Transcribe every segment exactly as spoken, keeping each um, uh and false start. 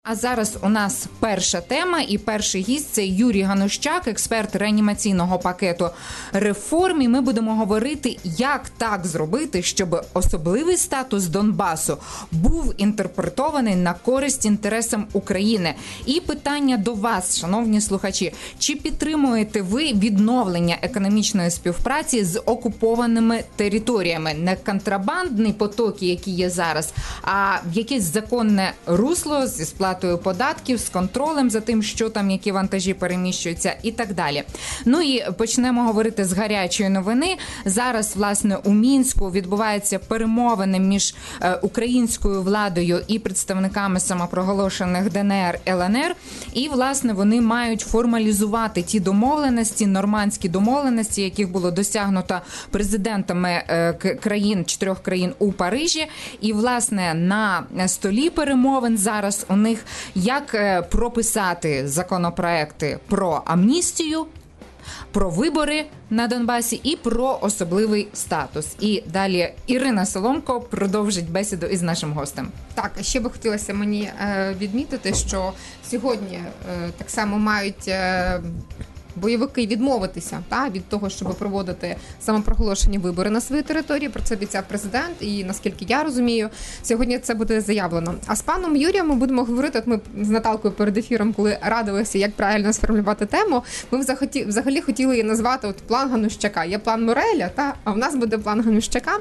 А зараз у нас перша тема і перший гість – це Юрій Ганущак, експерт реанімаційного пакету реформ. І ми будемо говорити, як так зробити, щоб особливий статус Донбасу був інтерпретований на користь інтересам України. І питання до вас, шановні слухачі, чи підтримуєте ви відновлення економічної співпраці з окупованими територіями? Не контрабандні потоки, які є зараз, а якесь законне русло зі сплатою податків, з контролем за тим, що там, які вантажі переміщуються і так далі. Ну і почнемо говорити з гарячої новини. Зараз, власне, у Мінську відбуваються перемовини між е, українською владою і представниками самопроголошених Д Н Р, Л Н Р. І, власне, вони мають формалізувати ті домовленості, нормандські домовленості, яких було досягнуто президентами е, країн, чотирьох країн у Парижі. І, власне, на столі перемовин зараз у них як прописати законопроекти про амністію, про вибори на Донбасі і про особливий статус. І далі Ірина Соломко продовжить бесіду із нашим гостем. Так, ще би хотілося мені е, відмітити, що сьогодні е, так само мають е, бойовики відмовитися та, від того, щоб проводити самопроголошені вибори на своїй території. Про це обіцяв президент, і наскільки я розумію, сьогодні це буде заявлено. А з паном Юрієм ми будемо говорити, от ми з Наталкою перед ефіром, коли радилися, як правильно сформулювати тему, ми взагалі, взагалі хотіли її назвати от план Ганущака. Є план Мореля, та, а в нас буде план Ганущака,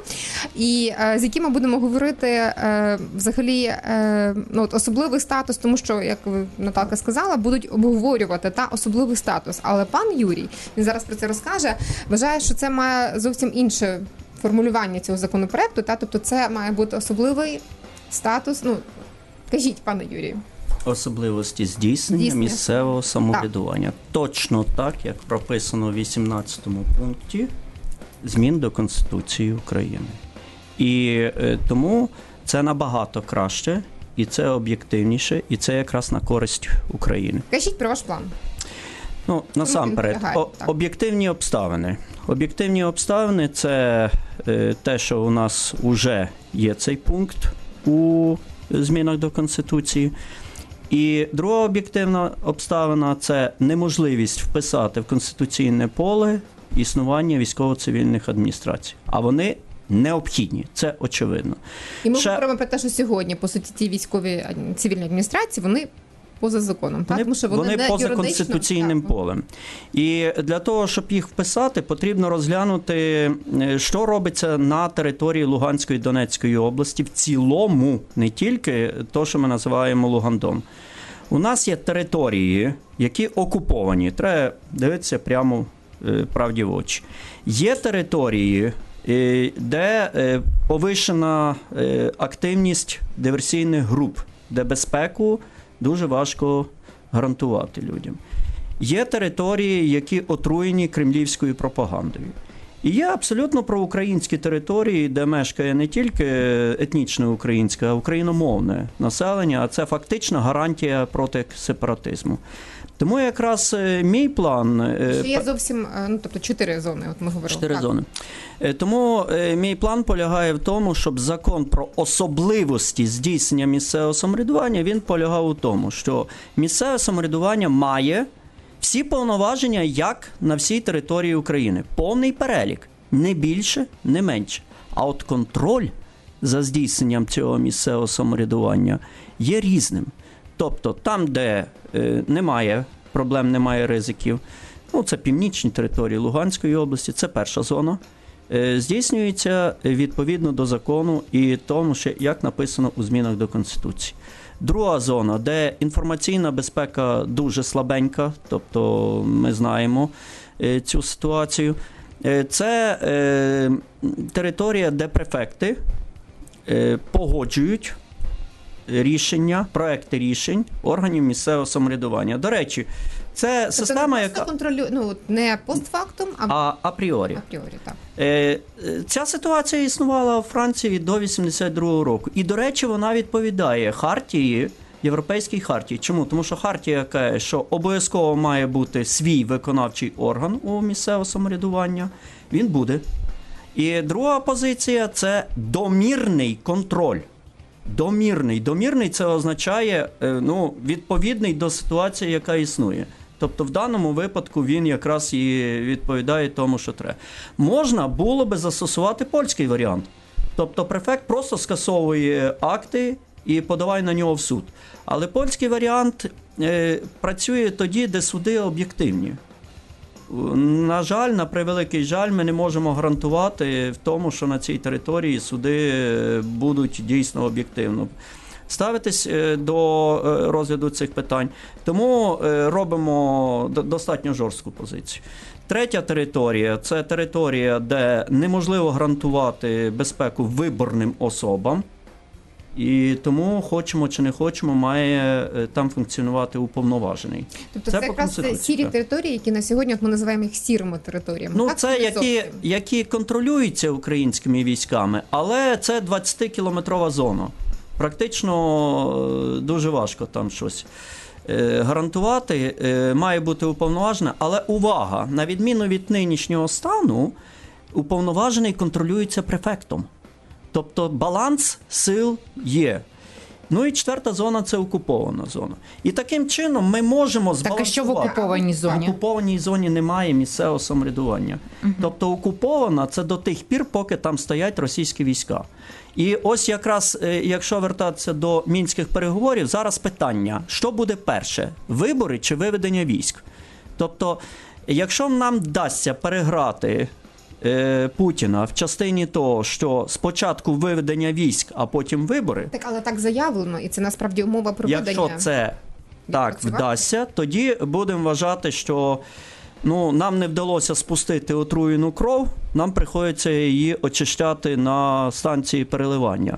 і е, з яким ми будемо говорити е, взагалі е, ну, от особливий статус, тому що, як Наталка сказала, будуть обговорювати та особливий статус. Але пан Юрій, він зараз про це розкаже, вважає, що це має зовсім інше формулювання цього законопроекту, та, тобто це має бути особливий статус, ну, кажіть, пане Юрію. Особливості здійснення Здійснення. місцевого самоврядування. Так. Точно так, як прописано в вісімнадцятому пункті змін до Конституції України. І е, тому це набагато краще, і це об'єктивніше, і це якраз на користь України. Кажіть про ваш план. Ну, насамперед, о, об'єктивні обставини. Об'єктивні обставини – це е, те, що у нас вже є цей пункт у змінах до Конституції. І друга об'єктивна обставина – це неможливість вписати в конституційне поле існування військово-цивільних адміністрацій. А вони необхідні, це очевидно. І ми Ще... говоримо про те, що сьогодні, по суті, ті військові цивільні адміністрації, вони поза законом, так? Вони, Тому що вони, вони не поза юридично... конституційним так. полем. І для того, щоб їх вписати, потрібно розглянути, що робиться на території Луганської і Донецької області в цілому, не тільки те, що ми називаємо Лугандом. У нас є території, які окуповані. Треба дивитися прямо правді в очі. Є території, де повищена активність диверсійних груп, де безпеку дуже важко гарантувати людям. Є території, які отруєні кремлівською пропагандою. І є абсолютно проукраїнські території, де мешкає не тільки етнічне українське, а україномовне населення, а це фактично гарантія проти сепаратизму. Тому якраз мій план... Що є зовсім, ну, тобто чотири зони, от ми говорили. Чотири так. зони. Тому мій план полягає в тому, щоб закон про особливості здійснення місцевого самоврядування, він полягав у тому, що місцеве самоврядування має всі повноваження, як на всій території України. Повний перелік. Не більше, не менше. А от контроль за здійсненням цього місцевого самоврядування є різним. Тобто там, де е, немає проблем, немає ризиків, ну це північні території Луганської області, це перша зона, е, здійснюється відповідно до закону і тому, що як написано у змінах до Конституції. Друга зона, де інформаційна безпека дуже слабенька, тобто ми знаємо е, цю ситуацію, е, це е, територія, де префекти е, погоджують рішення, проекти рішень органів місцевого самоврядування. До речі, це тобто система, не яка... контролю... ну, не постфактум, а... а апріорі. Апріорі, так. Е, ця ситуація існувала у Франції до вісімдесят другого року. І, до речі, вона відповідає хартії, Європейській хартії. Чому? Тому що хартія каже, що обов'язково має бути свій виконавчий орган у місцевого самоврядування. Він буде. І друга позиція – це домірний контроль. Домірний. Домірний – це означає, ну, відповідний до ситуації, яка існує. Тобто в даному випадку він якраз і відповідає тому, що треба. Можна було би застосувати польський варіант. Тобто префект просто скасовує акти і подавай на нього в суд. Але польський варіант е, працює тоді, де суди об'єктивні. На жаль, на превеликий жаль, ми не можемо гарантувати в тому, що на цій території суди будуть дійсно об'єктивно ставитись до розгляду цих питань. Тому робимо достатньо жорстку позицію. Третя територія – це територія, де неможливо гарантувати безпеку виборним особам. І тому, хочемо чи не хочемо, має там функціонувати уповноважений. Тобто це, це якраз сірі території, які на сьогодні от ми називаємо їх сірими територіями. Ну, так, це які, які контролюються українськими військами, але це двадцятикілометрова зона. Практично дуже важко там щось гарантувати, має бути уповноважена. Але увага, на відміну від нинішнього стану, уповноважений контролюється префектом. Тобто баланс сил є. Ну і четверта зона – це окупована зона. І таким чином ми можемо збалансувати. Так, а що в окупованій зоні? В окупованій зоні немає місцевого самоврядування. Угу. Тобто окупована – це до тих пір, поки там стоять російські війська. І ось якраз, якщо вертатися до мінських переговорів, зараз питання, що буде перше – вибори чи виведення військ? Тобто, якщо нам вдасться переграти Путіна в частині того, що спочатку виведення військ, а потім вибори. Так, але так заявлено, і це насправді умова проведення. Якщо це так вдасться, тоді будемо вважати, що ну, нам не вдалося спустити отруєну кров, нам приходиться її очищати на станції переливання.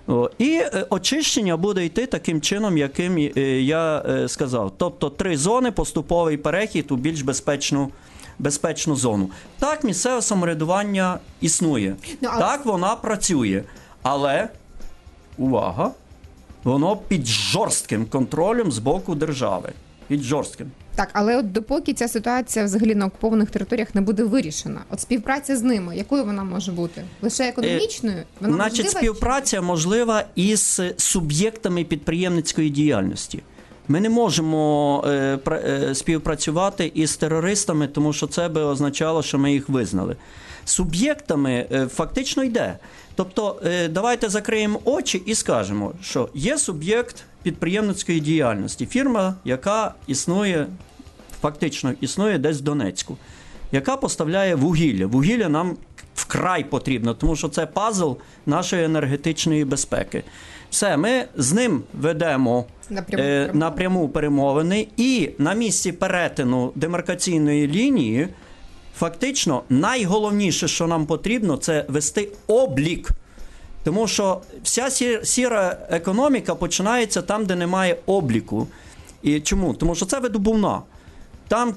І очищення буде йти таким чином, яким я сказав. Тобто три зони, поступовий перехід у більш безпечну безпечну зону. Так, місцеве самоврядування існує. Ну, але... Так, вона працює. Але, увага, воно під жорстким контролем з боку держави. Під жорстким. Так, але от допоки ця ситуація взагалі на окупованих територіях не буде вирішена, от співпраця з ними, якою вона може бути? Лише економічною? Вона Значить, можлива, співпраця чи... можлива із суб'єктами підприємницької діяльності. Ми не можемо е, е, співпрацювати із терористами, тому що це би означало, що ми їх визнали. Суб'єктами е, фактично йде. Тобто, е, давайте закриємо очі і скажемо, що є суб'єкт підприємницької діяльності. Фірма, яка існує, фактично існує десь в Донецьку, яка поставляє вугілля. Вугілля нам вкрай потрібно, тому що це пазл нашої енергетичної безпеки. Все, ми з ним ведемо напряму, е, напряму перемовини, і на місці перетину демаркаційної лінії фактично найголовніше, що нам потрібно, це вести облік. Тому що вся сіра економіка починається там, де немає обліку. І чому? Тому що це видобувна. Там,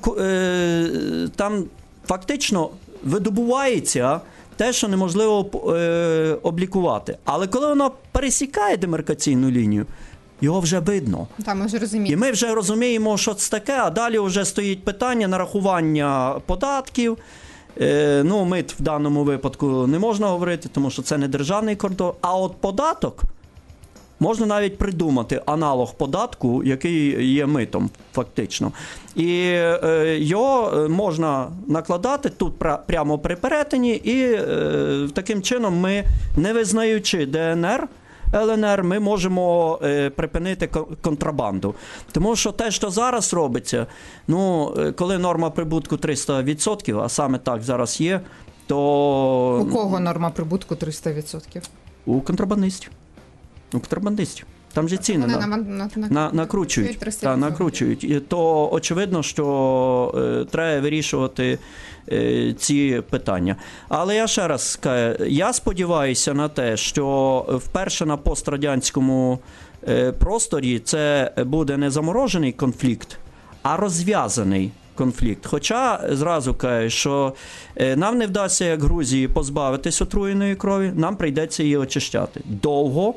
е, там фактично видобувається те, що неможливо е, облікувати. Але коли воно пересікає демаркаційну лінію, його вже видно. Там ми вже розуміємо. І ми вже розуміємо, що це таке, а далі вже стоїть питання нарахування податків. Е, ну, мит в даному випадку не можна говорити, тому що це не державний кордон. А от податок, можна навіть придумати аналог податку, який є митом фактично. І е, його можна накладати тут пра- прямо при перетині, і е, таким чином ми, не визнаючи ДНР, ЛНР, ми можемо е, припинити контрабанду. Тому що те, що зараз робиться, ну, коли норма прибутку триста відсотків, а саме так зараз є, то... У кого норма прибутку триста відсотків? У контрабандистів. У контрабандистів. Там же ціни на, на, на, на, накручують. Та, накручують. І то очевидно, що е, треба вирішувати е, ці питання. Але я ще раз скажу, я сподіваюся на те, що вперше на пострадянському е, просторі це буде не заморожений конфлікт, а розв'язаний конфлікт. Хоча, зразу кажу, що е, нам не вдасться, як Грузії, позбавитись отруєної крові, нам прийдеться її очищати. Довго,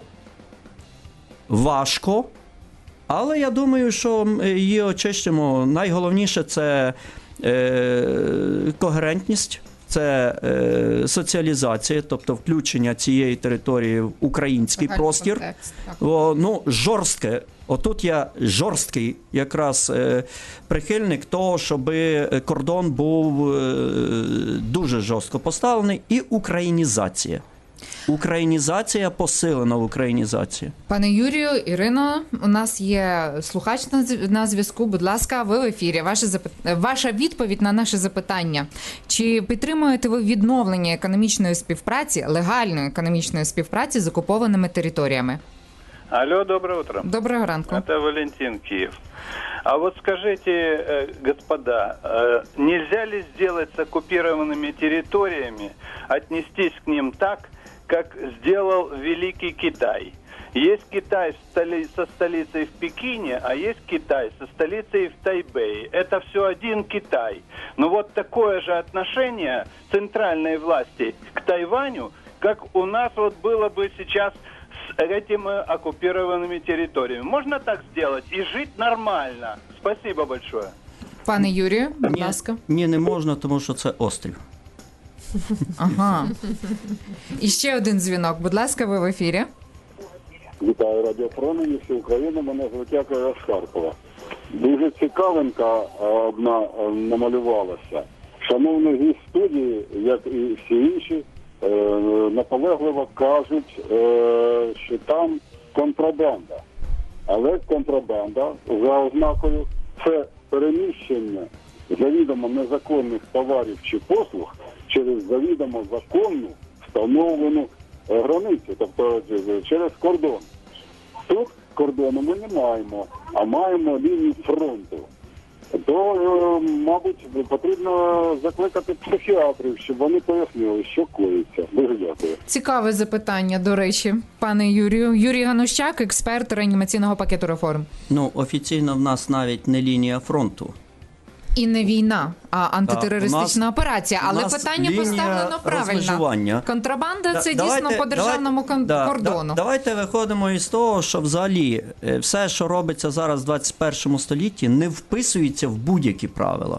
важко, але я думаю, що її очистимо. Найголовніше – це е, когерентність Це е, соціалізація, тобто включення цієї території в український Загальний простір. контекст, так. О, ну, жорстке. Отут я жорсткий якраз е, прихильник того, щоб кордон був е, дуже жорстко поставлений. І українізація. Українізація, посилена українізація. Пане Юрію, Ірино, у нас є слухач на зв- на зв'язку. Будь ласка, ви в ефірі. Ваша запит- Ваша відповідь на наше запитання. Чи підтримуєте ви відновлення економічної співпраці, легальної економічної співпраці з окупованими територіями? Алло, доброе утро. Доброго ранку. Это Валентин, Киев. А вот скажите, э, господа, э, нельзя ли сделать с оккупированными территориями, отнестись к ним так, как сделал Великий Китай? Есть Китай с столи- со столицей в Пекине, а есть Китай со столицей в Тайбэе. Это все один Китай. Но вот такое же отношение центральной власти к Тайваню, как у нас вот было бы сейчас с этими оккупированными территориями. Можно так сделать и жить нормально? Спасибо большое. Пане Юрію, будь Ні, ласка. ні, не можна, тому що це острів. Ага. І ще один дзвінок. Будь ласка, ви в ефірі. Вітаю радіопромені, всю Україну, мене звуть Якова з Харкова. Дуже цікавинка одна е, намалювалася. Шановний гість студії, як і всі інші, е, наполегливо кажуть, е, що там контрабанда. Але контрабанда, за ознакою, це переміщення завідомо незаконних товарів чи послуг через завідомо законну встановлену е, границю, тобто е, через кордон. Тут кордону ми не маємо, а маємо лінію фронту. То, е, мабуть, потрібно закликати психіатрів, щоб вони пояснили, що коїться. Дуже дякую. Цікаве запитання, до речі, пане Юрію. Юрій Ганущак, експерт реанімаційного пакету реформ. Ну, офіційно в нас навіть не лінія фронту. І не війна, а антитерористична Так, у нас- операція. Але у нас питання лінія поставлено правильно. розмежування. Контрабанда Да, це давайте- дійсно по державному давайте- кон- да, кордону. да, давайте виходимо із того, що взагалі е, все, що робиться зараз в двадцять першому столітті, не вписується в будь-які правила.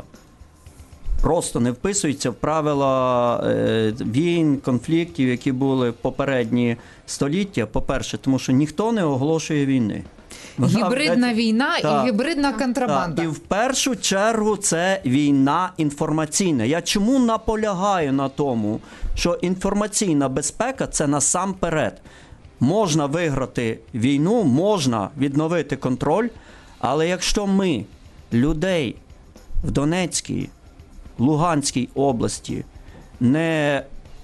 Просто не вписується в правила е, війн, конфліктів, які були в попередні століття. По-перше, тому що ніхто не оголошує війни. Вона Гібридна ведеться- війна Так. і гібридна контрабанда. Так, і в першу чергу це війна інформаційна. Я чому наполягаю на тому, що інформаційна безпека – це насамперед. Можна виграти війну, можна відновити контроль, але якщо ми людей в Донецькій, Луганській області не,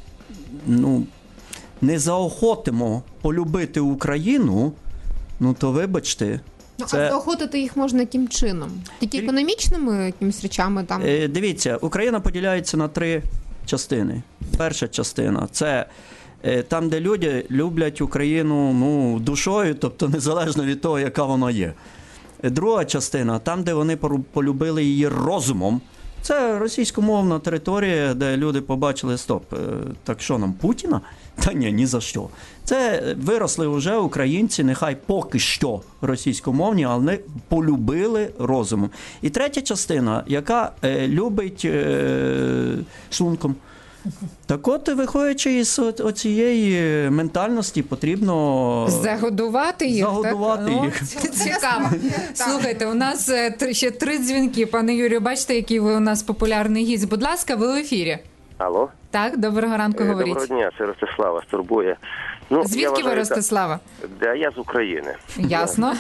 ну, не заохотимо полюбити Україну, ну то вибачте. Ну, Це- а заохотити їх можна яким чином? Тільки економічними якимись речами там? Е, Дивіться, Україна поділяється на три частини. Перша частина – це е, там, де люди люблять Україну, ну, душою, тобто незалежно від того, яка вона є. Е, Друга частина – там, де вони пору- полюбили її розумом. Це російськомовна територія, де люди побачили, стоп, е, так що нам, Путіна? Та ні, ні за що. Це виросли вже українці, нехай поки що російськомовні, але вони полюбили розумом. І третя частина, яка е, любить е, шлунком. Так от, виходячи із о- оцієї ментальності, потрібно Загодувати їх, Загодувати так? їх. О, це цікаво. Слухайте, у нас е, три- ще три дзвінки. Пане Юрію, бачите, який ви у нас популярний гість. Будь ласка, ви в ефірі. Алло, Так, доброго ранку, Е, говоріть. доброго дня, це Ростислава з Турбує. Ну, я Звідки ви, вважаю, Ростислава? та- Да, я з України. Ясно.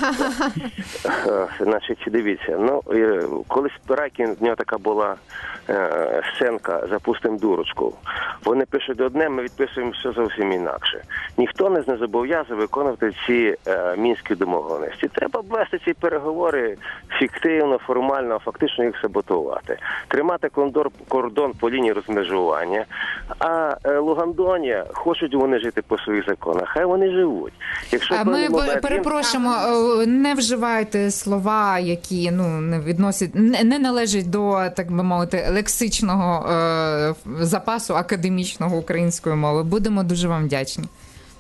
Е, Значить, дивіться, ну, е, колись Райкін, в нього така була е, сценка «Запустим дурочку». Вони пишуть одне, ми відписуємо все зовсім інакше. Ніхто нас не зобов'язує виконувати ці е, мінські домовленості. Треба вести ці переговори фіктивно, формально, а фактично їх саботувати. Тримати кондор, кордон по лінії розмежування. А е, Лугандонія, хочуть вони жити по своїх законах, хай вони живуть. Якщо А в даний ми момент їм- перепрошуємо, е, не вживайте слова, які ну не відносять, не, не належать до, так би мовити, лексичного е, запасу академічного української мови. Будемо дуже вам вдячні.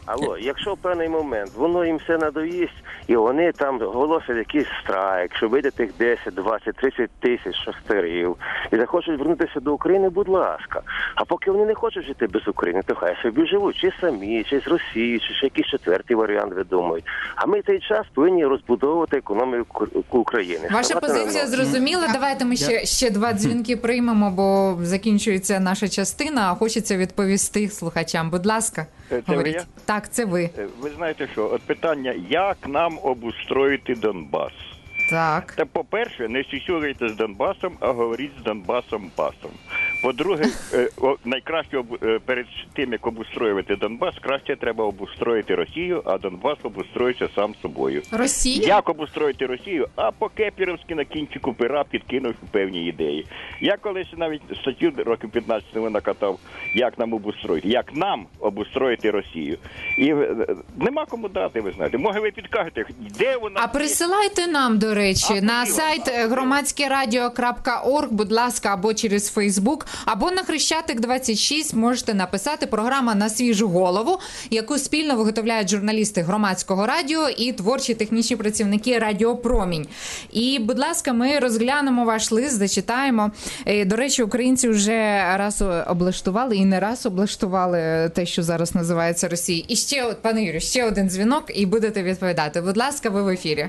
Алло, якщо в певний момент воно їм все надоїсть, і вони там оголосять якийсь страйк, що вийде тих десять, двадцять, тридцять тисяч шахтарів, і захочуть вернутися до України, будь ласка. А поки вони не хочуть жити без України, то хай собі живуть, чи самі, чи з Росії, чи ще якийсь четвертий варіант видумують. А ми цей час повинні розбудовувати економіку України. Ваша Ставати позиція на ноги. зрозуміла. Давайте ми ще, ще два дзвінки приймемо, бо закінчується наша частина, а хочеться відповісти слухачам. Будь ласка, Це говоріть. я? Так, це ви. Ви знаєте що, от питання, як нам обустроїти Донбас? Так. Та, по-перше, не сюсюрайте з Донбасом, а говоріть з Донбасом басом. По-друге, е, о, найкраще об- е, перед тим, як обустроювати Донбас, краще треба обустроїти Росію, а Донбас обустроїться сам собою. Росія? Як обустроїти Росію? А по Кепіровськи на кінчику пера підкинув певні ідеї. Я колись навіть статтю років п'ятнадцять тому накатав, як нам обустроїти, як нам обустроїти Росію. І е, нема кому дати, ви знаєте. Може ви підкажете, де вона... А присилайте нам, до речі, А, на хотіла, сайт а, громадське радіо крапка орг, будь ласка, або через Фейсбук, або на Хрещатик двадцять шість можете написати програма «На свіжу голову», яку спільно виготовляють журналісти громадського радіо і творчі технічні працівники Радіо Промінь. І, будь ласка, ми розглянемо ваш лист, зачитаємо. Е, До речі, українці вже раз облаштували і не раз облаштували те, що зараз називається Росією. І ще, от, пане Юрію, ще один дзвінок і будете відповідати. Будь ласка, ви в ефірі.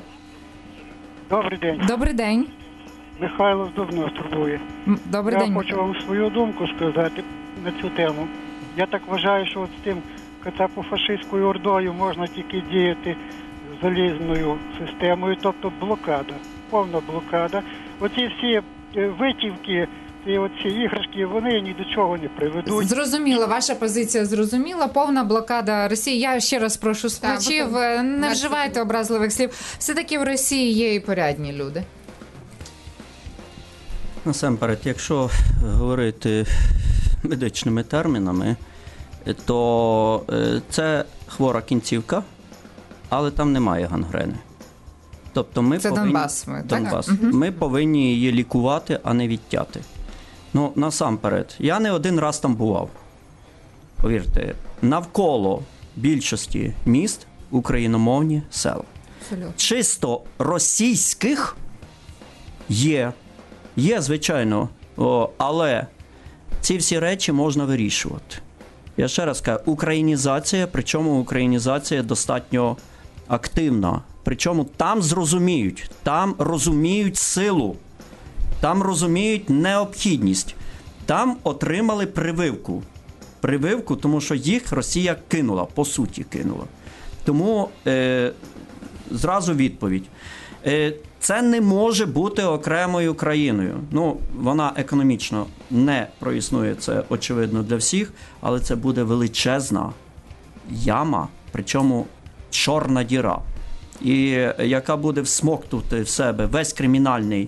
Добрий день. Добрий день. Михайло з Дубно турбує. М, Добрий Я день. хочу вам свою думку сказати на цю тему. Я так вважаю, що от з тим кацапо-фашистською ордою можна тільки діяти залізною системою, тобто блокада, повна блокада. Оці всі е, витівки і оці іграшки, вони ні до чого не приведуть. Зрозуміло, ваша позиція зрозуміла. Повна блокада Росії. Я ще раз прошу слухачів, бо е, не там- вживайте образливих слів. Все-таки в Росії є і порядні люди. Насамперед, якщо говорити медичними термінами, то е, це хвора кінцівка, але там немає гангрени. Тобто ми Це повинні... Донбас ми, так? Донбас. Мгм. Ми повинні її лікувати, а не відтяти. Ну, насамперед, я не один раз там бував. Повірте, навколо більшості міст україномовні села. Абсолютно. Чисто російських є. Є, звичайно, о, але ці всі речі можна вирішувати. Я ще раз кажу, українізація, причому українізація достатньо активна. Причому там зрозуміють, там розуміють силу, там розуміють необхідність, там отримали прививку. Прививку, тому що їх Росія кинула, по суті кинула. Тому е, зразу відповідь. Е, Це не може бути окремою країною. Ну, вона економічно не проіснує, це очевидно для всіх, але це буде величезна яма, причому чорна діра, і яка буде всмоктувати в себе весь кримінальний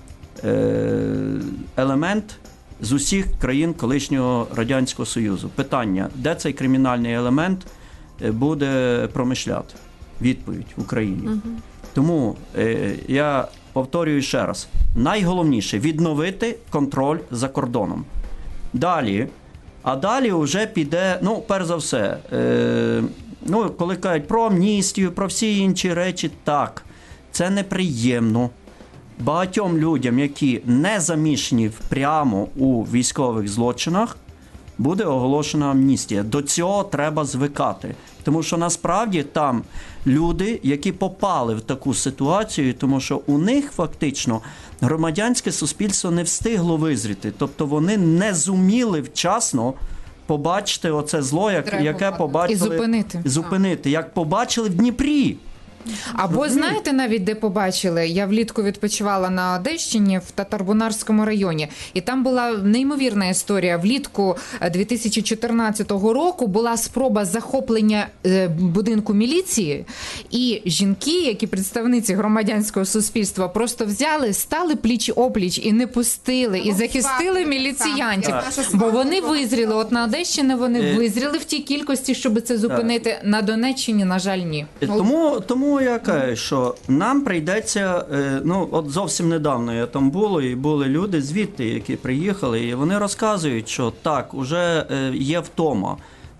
е, елемент з усіх країн колишнього Радянського Союзу. Питання, де цей кримінальний елемент буде промишляти? Відповідь в Україні. Угу. Тому е, я повторюю ще раз, найголовніше – відновити контроль за кордоном. Далі, а далі вже піде, ну, перш за все, е, ну, коли кажуть про амністію, про всі інші речі, так, це неприємно. Багатьом людям, які не замішані прямо у військових злочинах, буде оголошена амністія. До цього треба звикати. Тому що насправді там люди, які попали в таку ситуацію, тому що у них фактично громадянське суспільство не встигло визріти. Тобто вони не зуміли вчасно побачити оце зло, як, яке побачили... І зупинити. Зупинити, як побачили в Дніпрі. Або знаєте навіть, де побачили? Я влітку відпочивала на Одещині в Татарбунарському районі. І там була неймовірна історія. Влітку дві тисячі чотирнадцятого року була спроба захоплення будинку міліції. І жінки, які представниці громадянського суспільства, просто взяли, стали пліч-опліч і не пустили, і захистили міліціянтів. Бо вони визріли. От на Одещині вони визріли в тій кількості, щоб це зупинити. На Донеччині, на жаль, ні. Тому, тому я кажу, що нам прийдеться, ну от зовсім недавно я там було, і були люди звідти, які приїхали, і вони розказують, що так, уже є втома.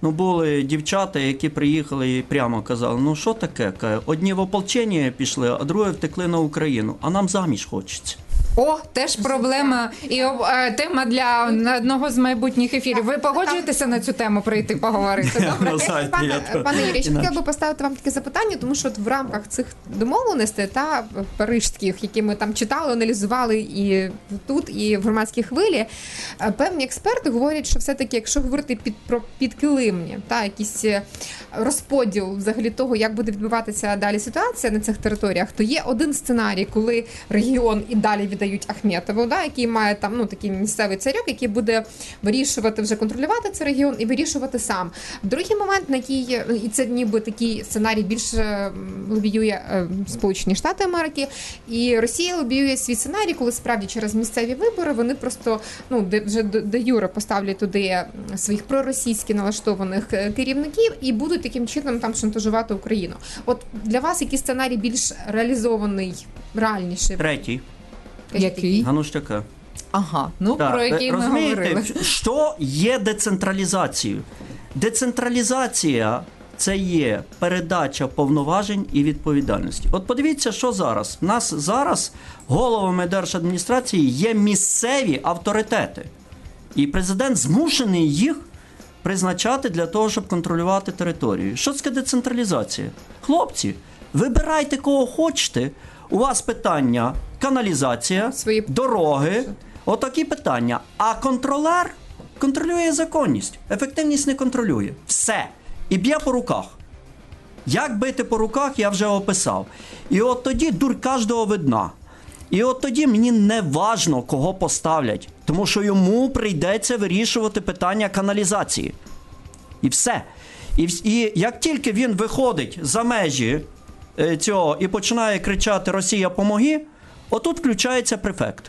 Ну, були дівчата, які приїхали і прямо казали, ну що таке? Каже, одні в ополчення пішли, а другі втекли на Україну, а нам заміж хочеться. О, теж проблема і об- е, тема для одного з майбутніх ефірів. Ви погоджуєтеся на цю тему прийти поговорити? Добре? Ну, знаєте, Пане, я то- пане Юрій, ще інакше. хотіла би поставити вам таке запитання, тому що от в рамках цих домовленостей та парижських, які ми там читали, аналізували і тут, і в громадській хвилі, е, певні експерти говорять, що все-таки, якщо говорити під про підкилимні, та якийсь е, розподіл взагалі того, як буде відбуватися далі ситуація на цих територіях, то є один сценарій, коли регіон і далі віддають Ахметову, да, який має там ну такий місцевий царьок, який буде вирішувати вже контролювати цей регіон і вирішувати сам. Другий момент, на який і це ніби такий сценарій більше лобіює е, Сполучені Штати Америки, і Росія лобіює свій сценарій, коли справді через місцеві вибори вони просто ну де вже де юре поставлять туди своїх проросійськи налаштованих керівників і будуть таким чином там шантажувати Україну. От для вас який сценарій більш реалізований, реальніший? Третій. Який? Ганущака. Ага, ну Так, про який ми розумієте, говорили. що є децентралізацією? Децентралізація – це є передача повноважень і відповідальності. От подивіться, що зараз. У нас зараз головами держадміністрації є місцеві авторитети. І президент змушений їх призначати для того, щоб контролювати територію. Що це децентралізація? Хлопці, вибирайте кого хочете. У вас питання каналізація, Свої... дороги, отакі питання. А контролер контролює законність, ефективність не контролює. Все. І б'є по руках. Як бити по руках, я вже описав. І от тоді дурь кожного видна. І от тоді мені не важно, кого поставлять, тому що йому прийдеться вирішувати питання каналізації. І все. І, і як тільки він виходить за межі е, цього і починає кричати «Росія, помоги!», отут включається префект.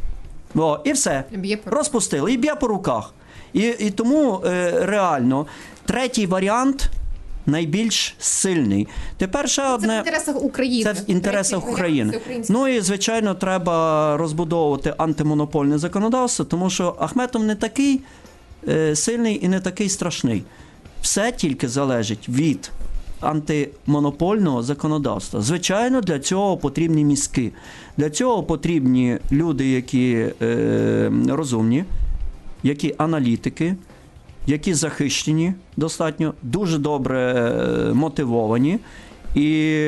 О, і все. Б'є по- Розпустили. І б'є по руках. І, і тому е, реально третій варіант найбільш сильний. Тепер ще Це одне... в інтересах України. Це в інтересах Третій України. варіант – це український. Ну і, звичайно, треба розбудовувати антимонопольне законодавство, тому що Ахметов не такий е, сильний і не такий страшний. Все тільки залежить від антимонопольного законодавства. Звичайно, для цього потрібні мізки. Для цього потрібні люди, які е, розумні, які аналітики, які захищені достатньо, дуже добре е, мотивовані. І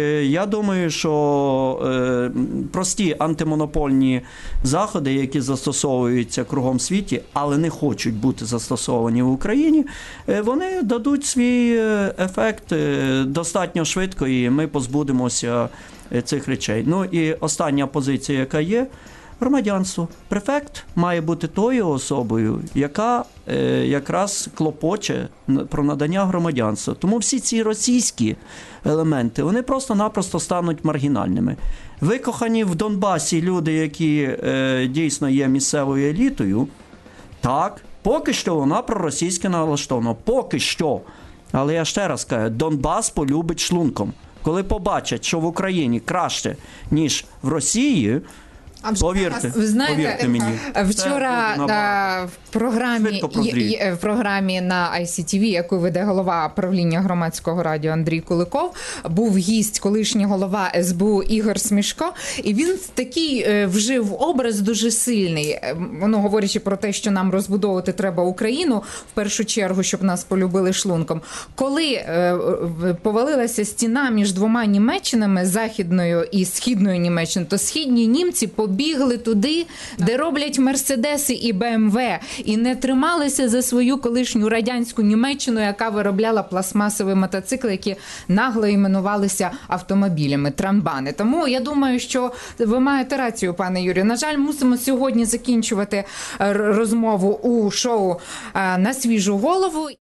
я думаю, що е, прості антимонопольні заходи, які застосовуються кругом світі, але не хочуть бути застосовані в Україні, е, вони дадуть свій е, ефект е, достатньо швидко, і ми позбудемося е, цих речей. Ну і остання позиція, яка є, громадянство. Префект має бути тою особою, яка е, якраз клопоче про надання громадянства. Тому всі ці російські елементи, вони просто-напросто стануть маргінальними. Викохані в Донбасі люди, які е, дійсно є місцевою елітою, так, поки що вона проросійське налаштована. Поки що. Але я ще раз кажу, Донбас полюбить шлунком. Коли побачать, що в Україні краще, ніж в Росії, А вже повірте, зараз- Ви знаєте, повірте мені. Вчора Це буде а, в програмі швидко є- прозріє. є- в програмі на ай сі ті ві, яку веде голова правління громадського радіо Андрій Куликов, був гість, колишній голова ес бе у Ігор Смішко, і він такий е, вжив образ дуже сильний. Е, Воно говорячи про те, що нам розбудовувати треба Україну в першу чергу, щоб нас полюбили шлунком. Коли е, в- повалилася стіна між двома Німеччинами, західною і східною Німеччиною, то східні німці побігли туди, де роблять мерседеси і бе ем ве, і не трималися за свою колишню радянську Німеччину, яка виробляла пластмасові мотоцикли, які нагло іменувалися автомобілями, трамбани. Тому я думаю, що ви маєте рацію, пане Юрію. На жаль, мусимо сьогодні закінчувати е, розмову у шоу е, «На свіжу голову».